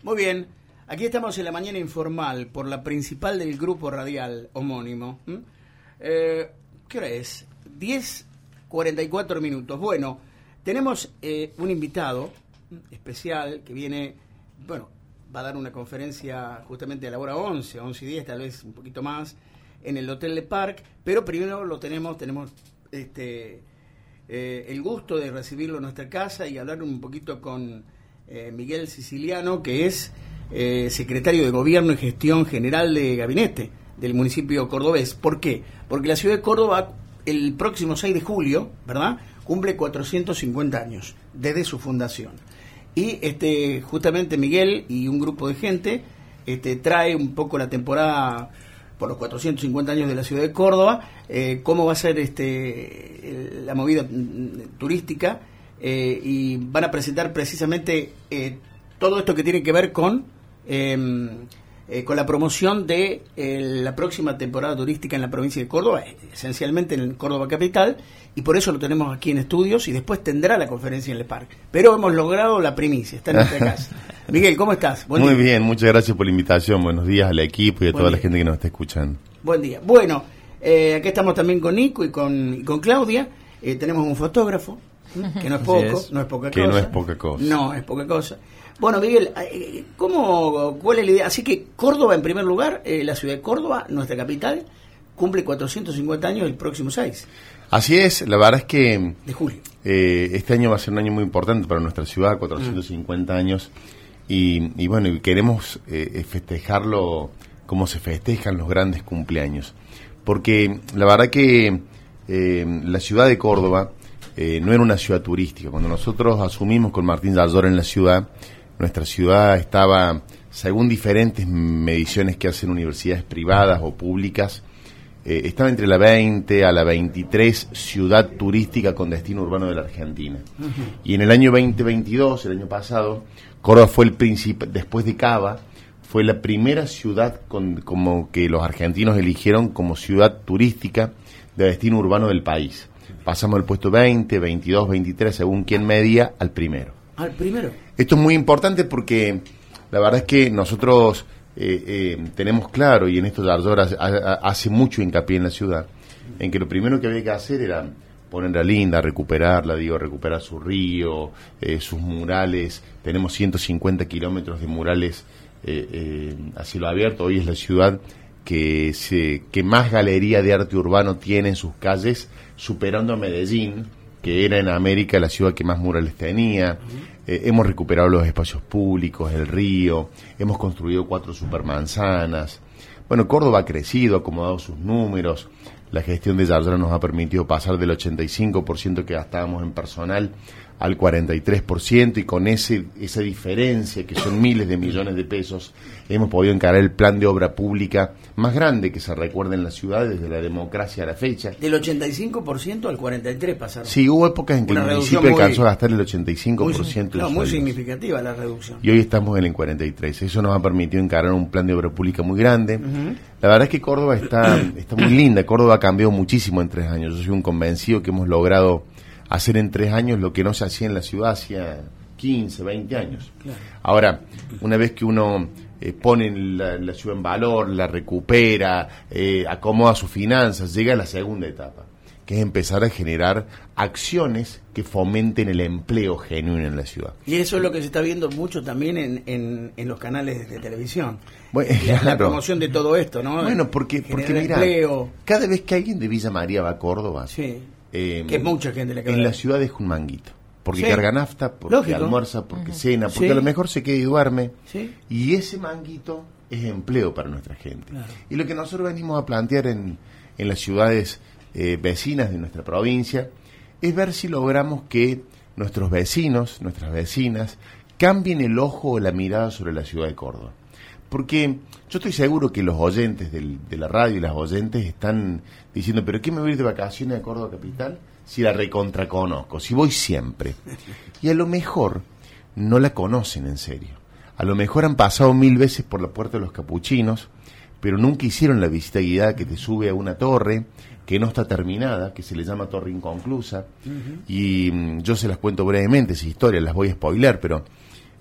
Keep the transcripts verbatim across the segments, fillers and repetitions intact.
Muy bien, aquí estamos en la mañana informal por la principal del grupo radial homónimo. ¿Mm? Eh, ¿Qué hora es? diez cuarenta y cuatro minutos. Bueno, tenemos eh, un invitado especial que viene, bueno, va a dar una conferencia justamente a la hora once, once y diez, tal vez un poquito más, en el Hotel Le Parc, pero primero lo tenemos, tenemos este eh, el gusto de recibirlo en nuestra casa y hablar un poquito con eh, Miguel Siciliano, que es eh, secretario de Gobierno y Gestión General de Gabinete del municipio cordobés. ¿Por qué? Porque la ciudad de Córdoba, el próximo seis de julio, ¿verdad?, cumple cuatrocientos cincuenta años desde su fundación. Y este justamente Miguel y un grupo de gente este, trae un poco la temporada por los cuatrocientos cincuenta años de la ciudad de Córdoba, eh, cómo va a ser este la movida turística, eh, y van a presentar precisamente eh, todo esto que tiene que ver con eh, eh, con la promoción de eh, la próxima temporada turística en la provincia de Córdoba, esencialmente en Córdoba capital, y por eso lo tenemos aquí en estudios, y después tendrá la conferencia en el parque. Pero hemos logrado la primicia, está en nuestra casa. Miguel, ¿cómo estás? Buen Muy día. Bien, muchas gracias por la invitación. Buenos días al equipo y a Buen toda día. La gente que nos está escuchando. Buen día. Bueno, eh, aquí estamos también con Nico y con, y con Claudia. Eh, tenemos un fotógrafo, que no es poco, es. no es poca que cosa. Que no es poca cosa. No, es poca cosa. Bueno, Miguel, ¿cómo, ¿cuál es la idea? Así que Córdoba, en primer lugar, eh, la ciudad de Córdoba, nuestra capital, cumple cuatrocientos cincuenta años el próximo seis. Así es, la verdad es que de julio. Eh, este año va a ser un año muy importante para nuestra ciudad, cuatrocientos cincuenta mm. años, y, y bueno, y queremos eh, festejarlo como se festejan los grandes cumpleaños, porque la verdad que eh, la ciudad de Córdoba eh, no era una ciudad turística. Cuando nosotros asumimos con Martín Zaldor en la ciudad, nuestra ciudad estaba, según diferentes mediciones que hacen universidades privadas o públicas, eh, estaba entre la veinte a la veintitrés ciudad turística con destino urbano de la Argentina. Uh-huh. Y en el año veinte veintidós, el año pasado, Córdoba fue el principal, después de Cava, fue la primera ciudad con, como que los argentinos eligieron como ciudad turística de destino urbano del país. Pasamos del puesto veinte, veintidós, veintitrés, según quien medía, al primero. ¿Al primero? Esto es muy importante porque la verdad es que nosotros eh, eh, tenemos claro, y en esto Zaldor hace, hace mucho hincapié en la ciudad, en que lo primero que había que hacer era ponerla linda, recuperarla, digo, recuperar su río, eh, sus murales. Tenemos ciento cincuenta kilómetros de murales eh, eh, a cielo abierto. Hoy es la ciudad que, se, que más galería de arte urbano tiene en sus calles, superando a Medellín, que era en América la ciudad que más murales tenía. Uh-huh. Eh, hemos recuperado los espacios públicos, el río, hemos construido cuatro supermanzanas. Bueno, Córdoba ha crecido, ha acomodado sus números. La gestión de Zaldor nos ha permitido pasar del ochenta y cinco por ciento que gastábamos en personal al cuarenta y tres por ciento, y con ese esa diferencia, que son miles de millones de pesos, hemos podido encarar el plan de obra pública más grande que se recuerda en la ciudad desde la democracia a la fecha. Del ochenta y cinco por ciento al cuarenta y tres por ciento pasaron. Sí, hubo épocas en que el municipio muy, alcanzó a gastar el ochenta y cinco por ciento. Muy, no, muy significativa la reducción. Y hoy estamos en el cuarenta y tres por ciento. Eso nos ha permitido encarar un plan de obra pública muy grande. Uh-huh. La verdad es que Córdoba está, está muy linda. Córdoba ha cambiado muchísimo en tres años. Yo soy un convencido que hemos logrado hacer en tres años lo que no se hacía en la ciudad hacía quince, veinte años. Claro. Ahora, una vez que uno eh, pone la, la ciudad en valor, la recupera, eh, acomoda sus finanzas, llega a la segunda etapa, que es empezar a generar acciones que fomenten el empleo genuino en la ciudad. Y eso es lo que se está viendo mucho también en, en, en los canales de televisión. Bueno, la, claro. la promoción de todo esto, ¿no? Bueno, porque, porque mira, cada vez que alguien de Villa María va a Córdoba, sí. Eh, que es mucha gente la que en va. La ciudad deja un manguito, porque sí. carga nafta, porque Lógico. almuerza, porque uh-huh. cena, porque sí. a lo mejor se queda y duerme, sí. y ese manguito es empleo para nuestra gente. Claro. Y lo que nosotros venimos a plantear en, en las ciudades eh, vecinas de nuestra provincia es ver si logramos que nuestros vecinos, nuestras vecinas, cambien el ojo o la mirada sobre la ciudad de Córdoba. Porque yo estoy seguro que los oyentes del, de la radio y las oyentes están diciendo, ¿pero qué me voy a ir de vacaciones a Córdoba capital si la recontraconozco, si voy siempre? Y a lo mejor no la conocen en serio. A lo mejor han pasado mil veces por la Puerta de los Capuchinos, pero nunca hicieron la visita guiada que te sube a una torre que no está terminada, que se le llama Torre Inconclusa. Uh-huh. Y mm, yo se las cuento brevemente, esa historia, las voy a spoiler, pero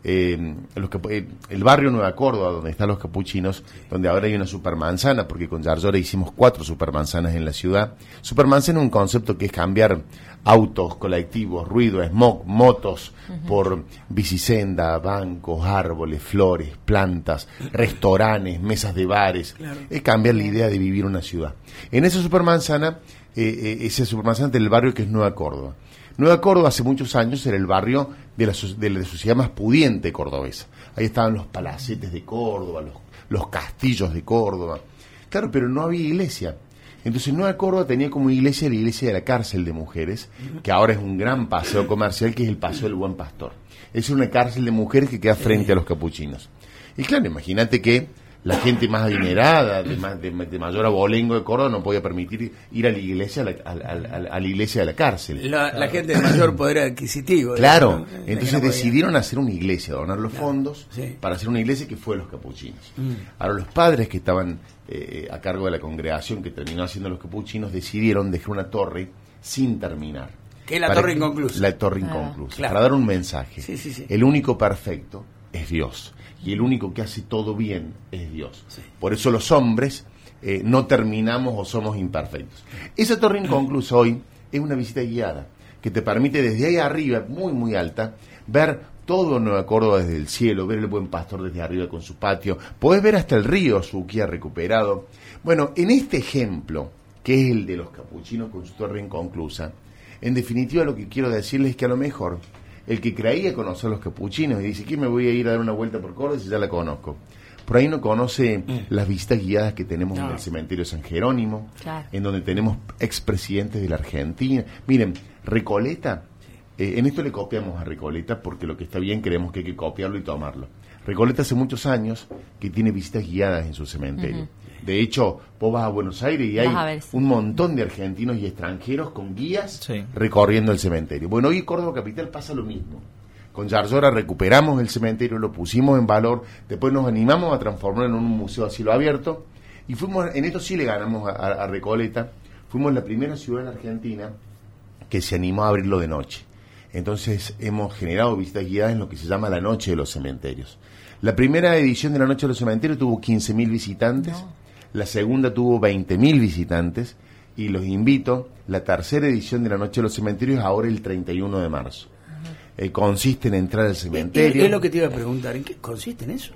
eh, los, eh, el barrio Nueva Córdoba, donde están los capuchinos, donde ahora hay una supermanzana, porque con Yarzora hicimos cuatro supermanzanas en la ciudad. Supermanzana es un concepto que es cambiar autos, colectivos, ruido, smog, motos, uh-huh. por bicisenda, bancos, árboles, flores, plantas, restaurantes, mesas de bares. Claro. Es cambiar la idea de vivir una ciudad. En esa supermanzana, eh, eh, esa supermanzana del barrio que es Nueva Córdoba. Nueva Córdoba hace muchos años era el barrio de la, de la sociedad más pudiente cordobesa. Ahí estaban los palacetes de Córdoba, los, los castillos de Córdoba. Claro, pero no había iglesia. Entonces Nueva Córdoba tenía como iglesia la iglesia de la cárcel de mujeres, que ahora es un gran paseo comercial, que es el Paseo del Buen Pastor. Es una cárcel de mujeres que queda frente a los capuchinos. Y claro, imagínate que la gente más adinerada, de, más, de, de mayor abolengo de Córdoba, no podía permitir ir a la iglesia, a la, a, a, a la iglesia de la cárcel. La, claro. la gente de mayor poder adquisitivo. Claro, ¿no? Entonces no decidieron hacer una iglesia, donar los claro. fondos sí. para hacer una iglesia que fue los capuchinos. Mm. Ahora los padres que estaban eh, a cargo de la congregación que terminó haciendo los capuchinos decidieron dejar una torre sin terminar. ¿Qué es la torre inconclusa? La torre ah, inconclusa, claro. para dar un mensaje. Sí, sí, sí. El único perfecto es Dios. Y el único que hace todo bien es Dios. Sí. Por eso los hombres eh, no terminamos o somos imperfectos. Esa torre inconclusa hoy es una visita guiada que te permite desde ahí arriba, muy muy alta, ver todo Nueva Córdoba desde el cielo, ver el Buen Pastor desde arriba con su patio. Podés ver hasta el río Suquía recuperado. Bueno, en este ejemplo, que es el de los capuchinos con su torre inconclusa, en definitiva lo que quiero decirles es que a lo mejor el que creía conocer los capuchinos y dice, ¿qué me voy a ir a dar una vuelta por Córdoba si ya la conozco? Por ahí no conoce mm. las visitas guiadas que tenemos no. en el cementerio San Jerónimo, claro. en donde tenemos expresidentes de la Argentina. Miren, Recoleta, eh, en esto le copiamos a Recoleta porque lo que está bien creemos que hay que copiarlo y tomarlo. Recoleta hace muchos años que tiene visitas guiadas en su cementerio. Uh-huh. De hecho, vos vas a Buenos Aires y hay ver, sí. un montón de argentinos y extranjeros con guías sí. recorriendo el cementerio. Bueno, hoy en Córdoba Capital pasa lo mismo. Con Yarzora recuperamos el cementerio, lo pusimos en valor, después nos animamos a transformarlo en un museo a cielo abierto y fuimos, en esto sí le ganamos a, a, a Recoleta, fuimos la primera ciudad en Argentina que se animó a abrirlo de noche. Entonces hemos generado visitas guiadas en lo que se llama la Noche de los Cementerios. La primera edición de la Noche de los Cementerios tuvo quince mil visitantes. No. La segunda tuvo veinte mil visitantes y los invito, la tercera edición de la Noche de los Cementerios ahora el treinta y uno de marzo. Eh, consiste en entrar al cementerio. Es, es lo que te iba a preguntar, ¿en qué consiste en eso?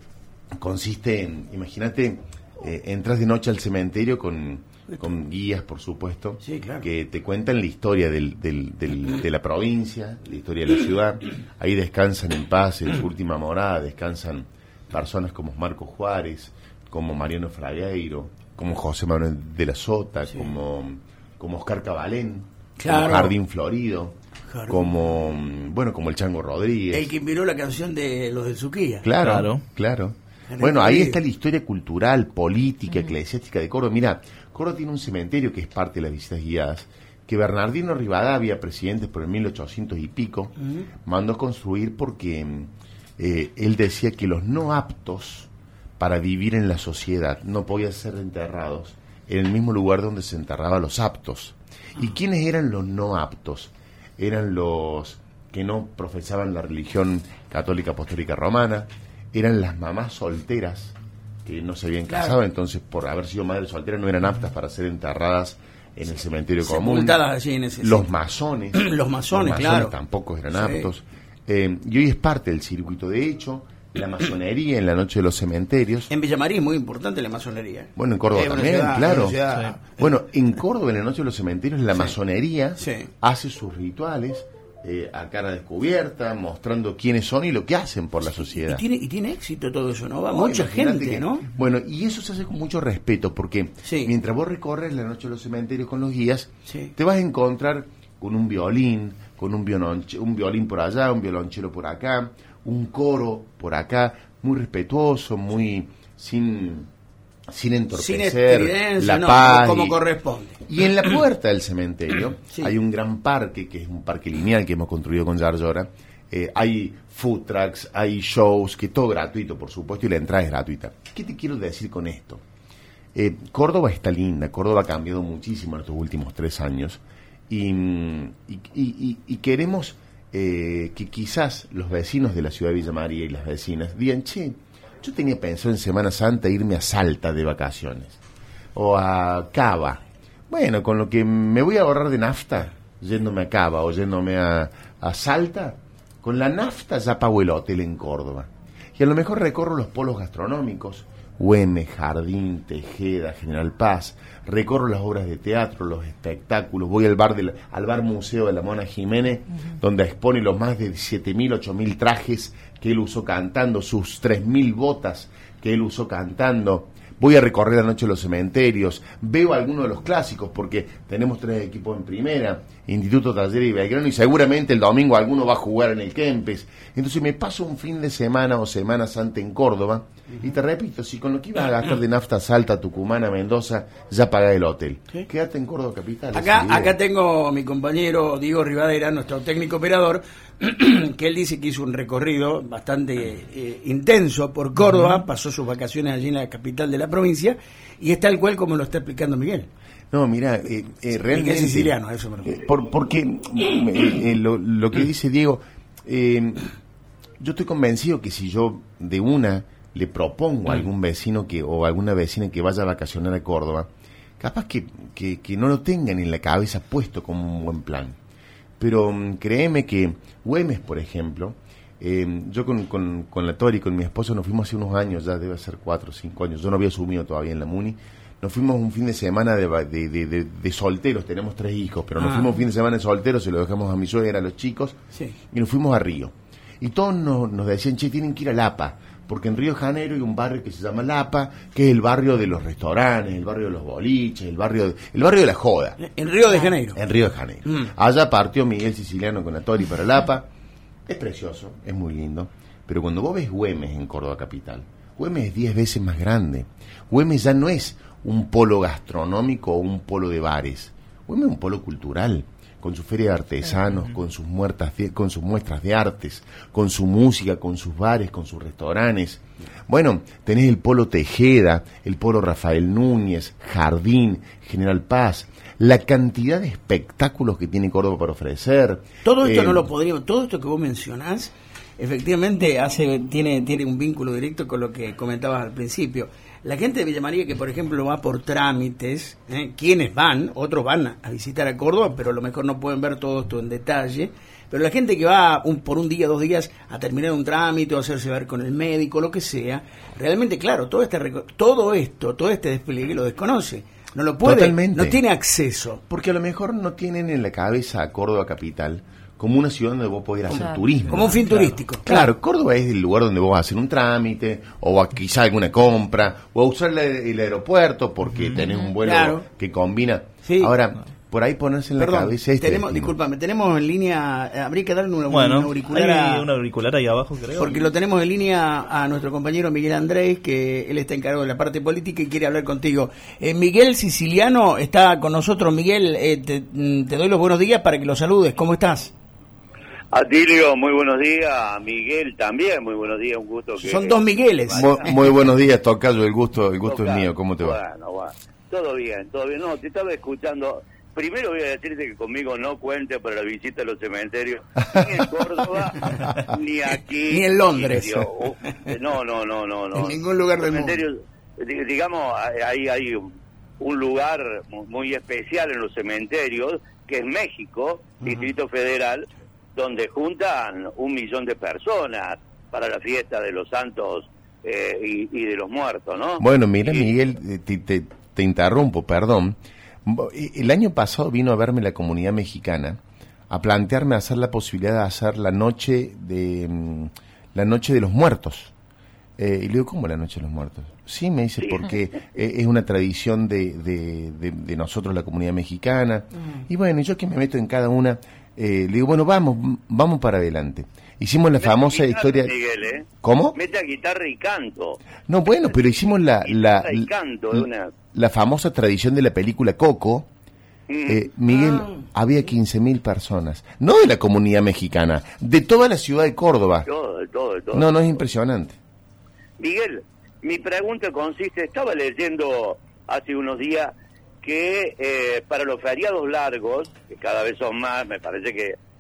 Consiste en, imagínate, eh, entras de noche al cementerio con, con guías, por supuesto, sí, claro. que te cuentan la historia del, del, del, de la provincia, la historia de la ciudad. Ahí descansan en paz, en su última morada, descansan personas como Marco Juárez, como Mariano Fragueiro, como José Manuel de la Sota, sí. como, como Oscar Cabalén, claro. como Jardín Florido, Jardín. como bueno como el Chango Rodríguez. El que inspiró la canción de los del Suquía. Claro, claro. claro. Bueno, ahí está la historia cultural, política, uh-huh. eclesiástica de Córdoba. Mira, Córdoba tiene un cementerio que es parte de las visitas guiadas, que Bernardino Rivadavia, presidente por el mil ochocientos y pico, uh-huh. mandó construir porque eh, él decía que los no aptos para vivir en la sociedad no podían ser enterrados en el mismo lugar donde se enterraban los aptos. ¿Y quiénes eran los no aptos? Eran los que no profesaban la religión católica apostólica romana, eran las mamás solteras que no se habían casado, claro. entonces por haber sido madres solteras no eran aptas para ser enterradas en el cementerio se común. Allí en ese los masones, los masones, los masones claro. tampoco eran sí. aptos. Eh, y hoy es parte del circuito. De hecho, la masonería en la Noche de los Cementerios. En Villa María es muy importante la masonería. Bueno, en Córdoba eh, también, ciudad, claro. Ciudad, sí. Bueno, en Córdoba, en la Noche de los Cementerios, la sí. masonería sí. hace sus rituales eh, a cara descubierta, mostrando quiénes son y lo que hacen por la sociedad. Y tiene, y tiene éxito todo eso, ¿no? Va oh, mucha gente, que, ¿no? Bueno, y eso se hace con mucho respeto, porque sí. mientras vos recorres la Noche de los Cementerios con los guías, sí. te vas a encontrar con un violín, con un, violonche, un violín por allá, un violonchelo por acá, un coro por acá, muy respetuoso, muy sin sin entorpecer sin la no, paz como y, corresponde. Y en la puerta del cementerio sí. hay un gran parque, que es un parque lineal que hemos construido con Yarzora. Eh, hay food trucks, hay shows, que todo gratuito, por supuesto, y la entrada es gratuita. ¿Qué te quiero decir con esto? Eh, Córdoba está linda, Córdoba ha cambiado muchísimo en estos últimos tres años y, y, y, y queremos eh, que quizás los vecinos de la ciudad de Villa María y las vecinas digan, che, yo tenía pensado en Semana Santa irme a Salta de vacaciones, o a Cava. Bueno, con lo que me voy a ahorrar de nafta, yéndome a Cava o yéndome a, a Salta, con la nafta ya pago el hotel en Córdoba. Y a lo mejor recorro los polos gastronómicos, Güemes, Jardín, Tejeda, General Paz, recorro las obras de teatro, los espectáculos, voy al bar del, al bar museo de la Mona Jiménez, uh-huh. donde expone los más de siete mil, ocho mil trajes que él usó cantando, sus tres mil botas que él usó cantando. Voy a recorrer la noche los cementerios, veo algunos de los clásicos, porque tenemos tres equipos en primera, Instituto Talleres y Belgrano, y seguramente el domingo alguno va a jugar en el Kempes. Entonces me paso un fin de semana o Semana Santa en Córdoba, y te repito, si con lo que ibas a gastar de nafta Salta, Tucumán, a Mendoza, ya pagás el hotel. ¿Sí? Quédate en Córdoba capital. Acá, acá tengo a mi compañero Diego Rivadera, nuestro técnico operador, que él dice que hizo un recorrido bastante eh, intenso por Córdoba, uh-huh. pasó sus vacaciones allí en la capital de la provincia, y es tal cual como lo está explicando Miguel. No, mira, eh, eh, realmente... Miguel siciliano, eso me eh, por, Porque eh, eh, lo, lo que dice Diego, eh, yo estoy convencido que si yo de una le propongo a algún vecino que o alguna vecina que vaya a vacacionar a Córdoba, capaz que, que, que no lo tengan en la cabeza puesto como un buen plan. Pero um, créeme que Güemes, por ejemplo, eh, yo con, con, con la Tori, con mi esposo, nos fuimos hace unos años, ya debe ser cuatro o cinco años, yo no había asumido todavía en la Muni, nos fuimos un fin de semana de, de, de, de, de solteros, tenemos tres hijos, pero nos ah. fuimos un fin de semana de solteros, se lo dejamos a mi suegra, a los chicos, sí. y nos fuimos a Río. Y todos nos, nos decían, che, tienen que ir a Lapa, porque en Río de Janeiro hay un barrio que se llama Lapa, que es el barrio de los restaurantes, el barrio de los boliches, el barrio de, el barrio de la joda. En Río de Janeiro. En Río de Janeiro. Mm. Allá partió Miguel Siciliano con la Tori para Lapa. Es precioso, es muy lindo. Pero cuando vos ves Güemes en Córdoba capital, Güemes es diez veces más grande. Güemes ya no es un polo gastronómico o un polo de bares. Güemes es un polo cultural, con su feria de artesanos, uh-huh. con sus muertas de, con sus muestras de artes, con su música, con sus bares, con sus restaurantes. Bueno, tenés el polo Tejeda, el polo Rafael Núñez, Jardín, General Paz, la cantidad de espectáculos que tiene Córdoba para ofrecer. Todo esto eh, no lo podríamos, todo esto que vos mencionás, efectivamente hace tiene tiene un vínculo directo con lo que comentabas al principio. La gente de Villa María que, por ejemplo, va por trámites, ¿eh? quienes van, otros van a visitar a Córdoba, pero a lo mejor no pueden ver todo esto en detalle, pero la gente que va un, por un día, dos días a terminar un trámite o hacerse ver con el médico, lo que sea, realmente, claro, todo este todo esto, todo este despliegue lo desconoce, no lo puede, Totalmente. no tiene acceso. Porque a lo mejor no tienen en la cabeza a Córdoba capital como una ciudad donde vos podés hacer claro. turismo. Como un fin claro. turístico. Claro. claro, Córdoba es el lugar donde vos vas a hacer un trámite, o a quizá alguna compra, o a usar la, el aeropuerto porque mm. tenés un vuelo claro. que combina. Sí. Ahora, por ahí ponerse en Perdón, la cabeza este tenemos, discúlpame, tenemos en línea, habría que darle una, bueno, una auricular hay una auricular ahí abajo, creo. Porque lo tenemos en línea a nuestro compañero Miguel Andrés, que él está encargado de la parte política y quiere hablar contigo. Eh, Miguel Siciliano está con nosotros. Miguel, eh, te, te doy los buenos días para que lo saludes. ¿Cómo estás? Atilio, muy buenos días. Miguel también, muy buenos días. Un gusto que... Son dos Migueles. Muy, muy buenos días, Tocayo. El gusto, el gusto Tocayo. es mío. ¿Cómo te va? Bueno, bueno. Todo bien, todo bien. No, te estaba escuchando. Primero voy a decirte que conmigo no cuente para la visita a los cementerios, ni en Córdoba, ni aquí. Ni en Londres. Ni, no, no, no, no, no. En ningún lugar del mundo. Digamos, hay, hay un lugar muy especial en los cementerios, que es México, uh-huh. Distrito Federal, donde juntan un millón de personas para la fiesta de los santos eh, y, y de los muertos, ¿no? Bueno, mira, y, Miguel, te, te, te interrumpo, perdón. El año pasado vino a verme la comunidad mexicana a plantearme hacer la posibilidad de hacer la noche de la noche de los muertos. Eh, y le digo, ¿cómo la noche de los muertos? Sí, me dice, sí. porque eh, es una tradición de, de, de, de nosotros, la comunidad mexicana. Mm. Y bueno, yo que me meto en cada una, eh, le digo, bueno, vamos, vamos para adelante. Hicimos la Meta famosa guitarra, historia... Miguel, ¿eh? ¿Cómo? Meta guitarra y canto. No, bueno, pero hicimos la... la, y canto, la, una... la famosa tradición de la película Coco. Mm. Eh, Miguel, ah. había quince mil personas. No de la comunidad mexicana, de toda la ciudad de Córdoba. Todo, de todo, de todo. No, no, es impresionante. Miguel, mi pregunta consiste... Estaba leyendo hace unos días que eh, para los feriados largos, que cada vez son más, me parece que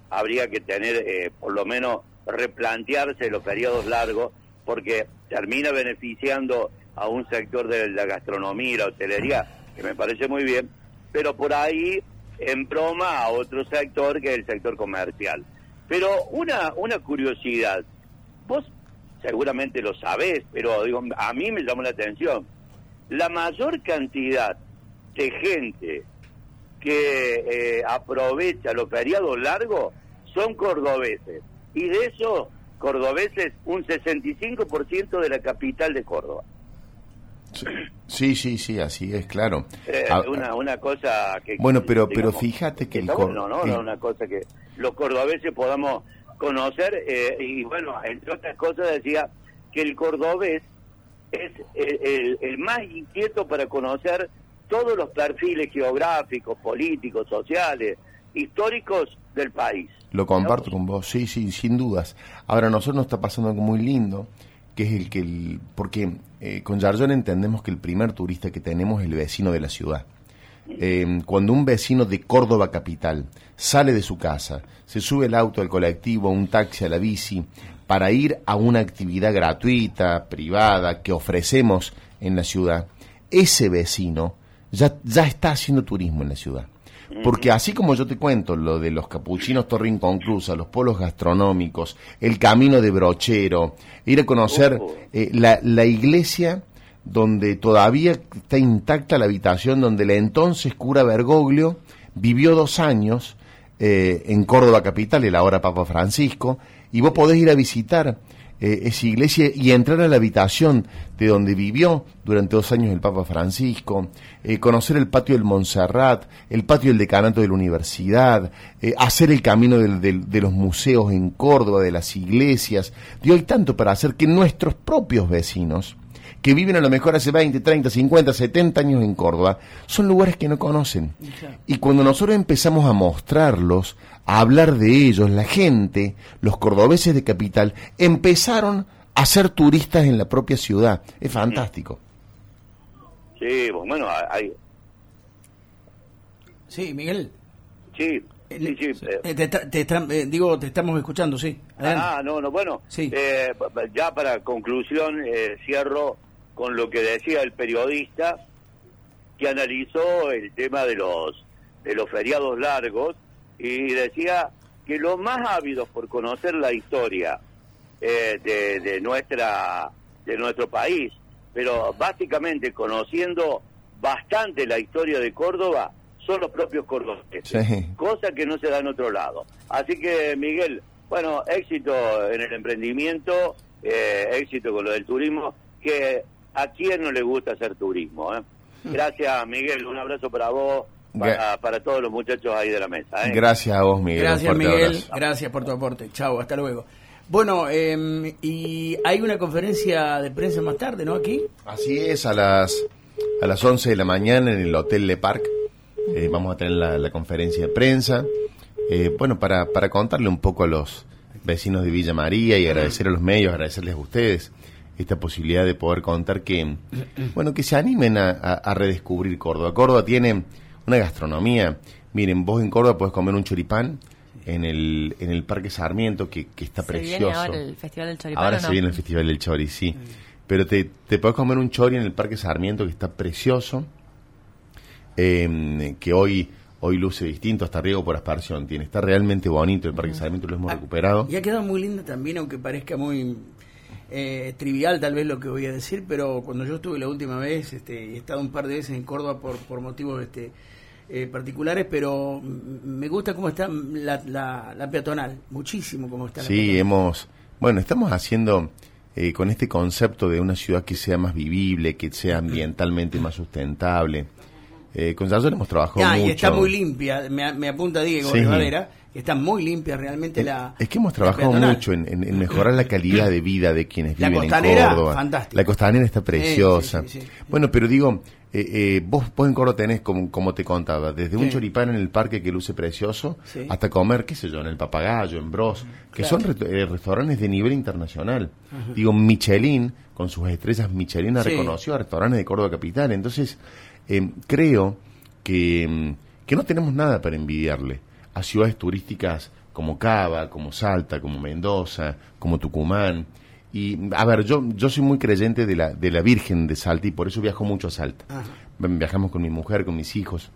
habría que tener, eh, por lo menos, replantearse los periodos largos, porque termina beneficiando a un sector de la gastronomía y la hotelería, que me parece muy bien, pero por ahí en broma a otro sector, que es el sector comercial. Pero una, una curiosidad, vos seguramente lo sabés, pero digo, a mí me llamó la atención, la mayor cantidad de gente que eh, aprovecha los feriados largos son cordobeses, y de esos cordobeses un sesenta y cinco por ciento de la capital de Córdoba. Sí, sí, sí, así es, claro. Eh, ah, una una cosa que... Bueno, pero digamos, pero fíjate que... está el bueno, ¿no? el... Una cosa que los cordobeses podamos conocer, eh, y bueno, entre otras cosas decía que el cordobés es el, el, el más inquieto para conocer todos los perfiles geográficos, políticos, sociales, históricos del país. Lo comparto con vos, sí, sí, sin dudas. Ahora, a nosotros nos está pasando algo muy lindo, que es el que... el porque eh, con Yarlón entendemos que el primer turista que tenemos es el vecino de la ciudad. Eh, cuando un vecino de Córdoba capital sale de su casa, se sube el auto, al colectivo, a un taxi, a la bici, para ir a una actividad gratuita, privada, que ofrecemos en la ciudad, ese vecino ya, ya está haciendo turismo en la ciudad. Porque así como yo te cuento lo de los capuchinos Torre Inconclusa, los polos gastronómicos, el camino de Brochero, ir a conocer eh, la, la iglesia donde todavía está intacta la habitación donde el entonces cura Bergoglio vivió dos años eh, en Córdoba capital, el ahora Papa Francisco, y vos podés ir a visitar eh, esa iglesia y entrar a la habitación de donde vivió durante dos años el Papa Francisco, eh, conocer el patio del Montserrat, el patio del decanato de la universidad, eh, hacer el camino del, del, de los museos en Córdoba, de las iglesias. Y hay tanto para hacer que nuestros propios vecinos, que viven a lo mejor hace veinte, treinta, cincuenta, setenta años en Córdoba, son lugares que no conocen. Y cuando nosotros empezamos a mostrarlos, a hablar de ellos, la gente, los cordobeses de capital, empezaron a ser turistas en la propia ciudad. Es fantástico. Sí, bueno, hay... Sí, Miguel. Sí, sí, sí. Eh, te, te, te, eh, digo, te estamos escuchando, sí. Adelante. Ah, no, no, bueno, sí. eh, ya para conclusión eh, cierro con lo que decía el periodista que analizó el tema de los de los feriados largos y decía que los más ávidos por conocer la historia eh, de, de nuestra de nuestro país, pero básicamente conociendo bastante la historia de Córdoba, son los propios cordobeses, sí. Cosa que no se da en otro lado. Así que, Miguel, bueno, éxito en el emprendimiento, eh, éxito con lo del turismo, que a quién no le gusta hacer turismo, ¿eh? Gracias, Miguel, un abrazo para vos, para, para todos los muchachos ahí de la mesa, ¿eh? Gracias a vos, Miguel. Gracias, Miguel, abrazo. Gracias por tu aporte. Chau, hasta luego. Bueno, eh, y hay una conferencia de prensa más tarde, ¿no? Aquí. Así es, a las a las once de la mañana en el Hotel Le Parc. Eh, vamos a tener la, la conferencia de prensa, eh, bueno, para, para contarle un poco a los vecinos de Villa María y agradecer a los medios, agradecerles a ustedes esta posibilidad de poder contar que, bueno, que se animen a, a, a redescubrir Córdoba. Córdoba tiene una gastronomía. Miren, vos en Córdoba podés comer un choripán en el en el Parque Sarmiento, que, que está ¿Se precioso. Viene ahora el Festival del Choripán? Ahora ¿o no? se viene el Festival del Chori, sí. Mm. Pero te, te podés comer un chori en el Parque Sarmiento, que está precioso. Eh, que hoy hoy luce distinto, hasta riego por aspersión tiene, está realmente bonito el Parque Sarmiento, lo hemos ah, recuperado. Y ha quedado muy lindo también, aunque parezca muy eh, trivial tal vez lo que voy a decir, pero cuando yo estuve la última vez, este, he estado un par de veces en Córdoba por, por motivos este, eh, particulares, pero me gusta cómo está la, la, la peatonal, muchísimo cómo está la Sí, peatonal. hemos, bueno, estamos haciendo eh, con este concepto de una ciudad que sea más vivible, que sea ambientalmente más sustentable. Eh, con Yarlón hemos trabajado ah, mucho. Y está muy limpia, me, me apunta Diego sí. Rivadera, que está muy limpia realmente la... Es que hemos trabajado mucho en, en, en mejorar la calidad de vida de quienes la viven en costanera, Córdoba. fantástica. La costanera está preciosa. Sí, sí, sí, sí. Bueno, pero digo, eh, eh, vos, vos en Córdoba tenés, como, como te contaba, desde sí. un choripán en el parque que luce precioso, sí. hasta comer, qué sé yo, en el Papagayo, en Bros, que claro. son re eh, restaurantes de nivel internacional. Uh-huh. Digo, Michelin, con sus estrellas Michelin, sí. reconoció a restaurantes de Córdoba capital. Entonces, eh, creo... Que, que no tenemos nada para envidiarle a ciudades turísticas como Cava, como Salta, como Mendoza, como Tucumán. Y, a ver, yo yo soy muy creyente de la de la Virgen de Salta y por eso viajo mucho a Salta. Ajá. Viajamos con mi mujer, con mis hijos.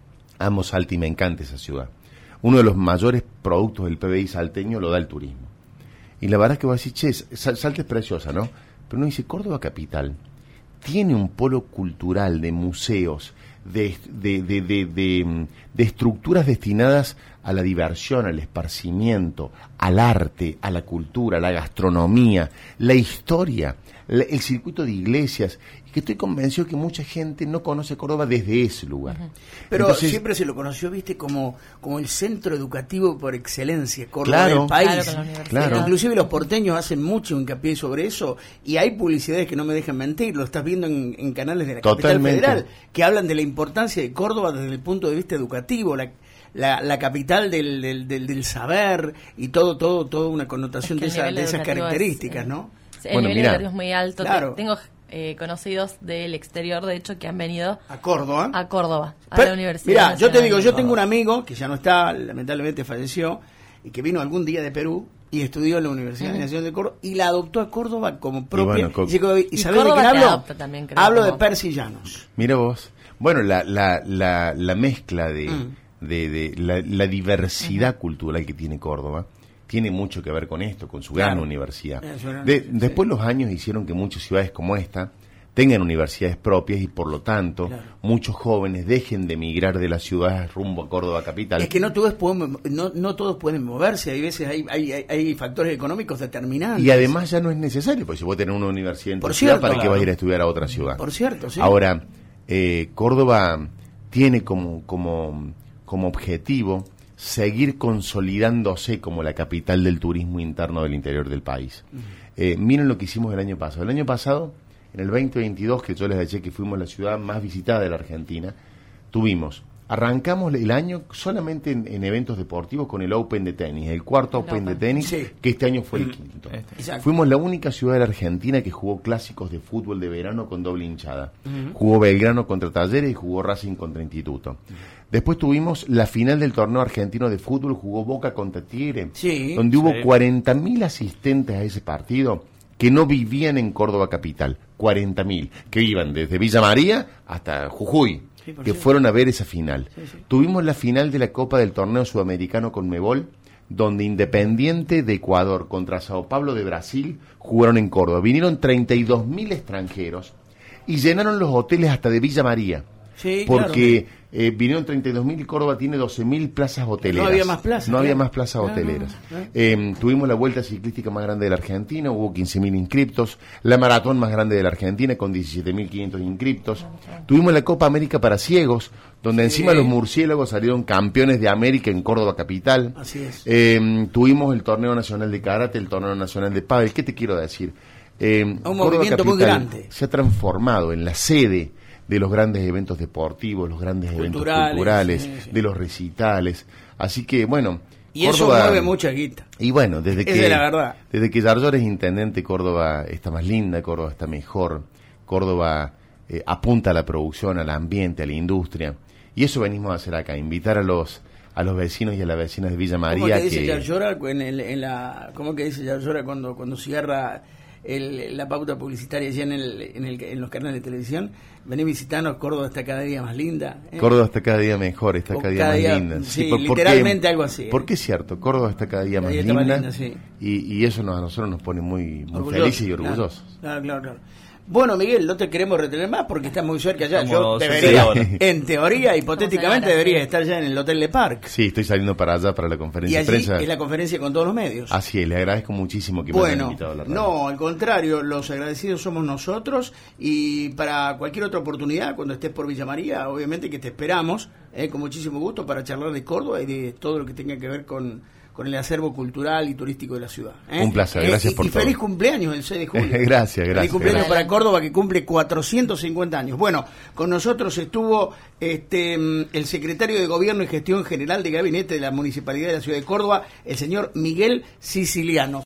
Amo Salta y me encanta esa ciudad. Uno de los mayores productos del P B I salteño lo da el turismo. Y la verdad es que vos decís, che, Salta es preciosa, ¿no? Pero uno dice, Córdoba capital tiene un polo cultural de museos, de, de, de, de, de, de estructuras destinadas a la diversión, al esparcimiento, al arte, a la cultura, a la gastronomía, la historia, la, el circuito de iglesias, y que estoy convencido que mucha gente no conoce Córdoba desde ese lugar. Uh-huh. Pero Entonces, siempre se lo conoció, viste, como, como el centro educativo por excelencia, Córdoba claro, del país. Claro, claro. Inclusive los porteños hacen mucho hincapié sobre eso, y hay publicidades que no me dejan mentir, lo estás viendo en, en canales de la Totalmente. capital federal, que hablan de la importancia de Córdoba desde el punto de vista educativo, la La, la capital del, del, del, del saber y todo, todo, toda una connotación es que de, esa, de esas características, es, ¿no? El bueno, nivel mira, educativo es muy alto. Claro. Tengo eh, conocidos del exterior, de hecho, que han venido a Córdoba. A Córdoba, a Pero, la Universidad Mira, Nacional yo te digo, yo de tengo un Córdoba. amigo que ya no está, lamentablemente falleció, y que vino algún día de Perú y estudió en la Universidad uh-huh. Nacional de Córdoba y la adoptó a Córdoba como propia. Y, bueno, y, llegó, y, y ¿sabés de Córdoba quién te hablo? adopta también, creo, Hablo como... de Percy Llanos. Mira vos. Bueno, la, la, la, la mezcla de... Mm. de, de la, la diversidad uh-huh. cultural que tiene Córdoba tiene mucho que ver con esto, con su gran claro. universidad. De, después sí. los años hicieron que muchas ciudades como esta tengan universidades propias y por lo tanto claro. muchos jóvenes dejen de emigrar de las ciudades rumbo a Córdoba capital. Es que no todos pueden, no, no todos pueden moverse, hay veces hay, hay, hay factores económicos determinantes. Y además ya no es necesario, porque si vos tenés una universidad en tu por ciudad, cierto, ¿para claro. qué vas a ir a estudiar a otra ciudad? Por cierto, sí. Ahora, eh, Córdoba tiene como... como como objetivo seguir consolidándose como la capital del turismo interno del interior del país. Uh-huh. Eh, miren lo que hicimos el año pasado. El año pasado, en el veinte veintidós, que yo les decía que fuimos la ciudad más visitada de la Argentina, tuvimos, arrancamos el año solamente en, en eventos deportivos con el Open de tenis, el cuarto el Open, Open de tenis, sí. que este año fue el quinto. Exacto. Fuimos la única ciudad de la Argentina que jugó clásicos de fútbol de verano con doble hinchada. Uh-huh. Jugó Belgrano contra Talleres y jugó Racing contra Instituto. Uh-huh. Después tuvimos la final del torneo argentino de fútbol, jugó Boca contra Tigre, sí, donde hubo sí. cuarenta mil asistentes a ese partido que no vivían en Córdoba capital, cuarenta mil, que iban desde Villa María hasta Jujuy, sí, que cierto. fueron a ver esa final. Sí, sí. Tuvimos la final de la Copa del Torneo Sudamericano Conmebol, donde Independiente de Ecuador contra Sao Paulo de Brasil jugaron en Córdoba. Vinieron treinta y dos mil extranjeros y llenaron los hoteles hasta de Villa María. Sí, porque claro. eh, vinieron treinta y dos mil y Córdoba tiene doce mil plazas hoteleras. No había más plazas. No claro. había más plazas claro, hoteleras. Claro. Eh, tuvimos la vuelta ciclística más grande de la Argentina, hubo quince mil inscriptos. La maratón más grande de la Argentina con diecisiete mil quinientos inscriptos. Okay. Tuvimos la Copa América para ciegos, donde sí. encima los murciélagos salieron campeones de América en Córdoba capital. Así es. Eh, tuvimos el torneo nacional de karate, el torneo nacional de pádel. ¿Qué te quiero decir? Eh, Un Córdoba movimiento muy grande. Se ha transformado en la sede de los grandes eventos deportivos, los grandes culturales, eventos culturales, sí, sí. de los recitales. Así que, bueno... Y Córdoba, eso mueve mucha guita. Y bueno, desde es que... de la verdad. Desde que Yarlor es intendente, Córdoba está más linda, Córdoba está mejor, Córdoba eh, apunta a la producción, al ambiente, a la industria. Y eso venimos a hacer acá, invitar a los a los vecinos y a las vecinas de Villa María. ¿Cómo que dice que... Yarlora en, el, en la... ¿Cómo que dice Yarlora cuando, cuando cierra... El, la pauta publicitaria ya en, el, en, el, en los canales de televisión? Vení visitarnos, Córdoba está cada día más linda. ¿eh? Córdoba está cada día mejor, está cada, cada día más día, linda. Sí, sí, literalmente algo así. ¿eh? Porque es cierto, Córdoba está cada día cada más día linda, más linda sí. y, y eso nos, a nosotros nos pone muy, muy felices y orgullosos. Claro, claro, claro. Bueno, Miguel, no te queremos retener más porque estás muy cerca ya. Como Yo debería, sí. en teoría, hipotéticamente, debería estar ya en el Hotel Le Parc. Sí, estoy saliendo para allá para la conferencia y allí de prensa. es la conferencia con todos los medios. Así es, le agradezco muchísimo que bueno, me hayan invitado a la radio. No, al contrario, los agradecidos somos nosotros y para cualquier otra oportunidad, cuando estés por Villa María, obviamente que te esperamos, eh, con muchísimo gusto para charlar de Córdoba y de todo lo que tenga que ver con... con el acervo cultural y turístico de la ciudad. ¿eh? Un placer, gracias eh, y, por y todo. feliz cumpleaños el seis de julio. gracias, gracias. Feliz cumpleaños gracias. para Córdoba, que cumple cuatrocientos cincuenta años. Bueno, con nosotros estuvo este el secretario de Gobierno y Gestión General de Gabinete de la Municipalidad de la Ciudad de Córdoba, el señor Miguel Siciliano.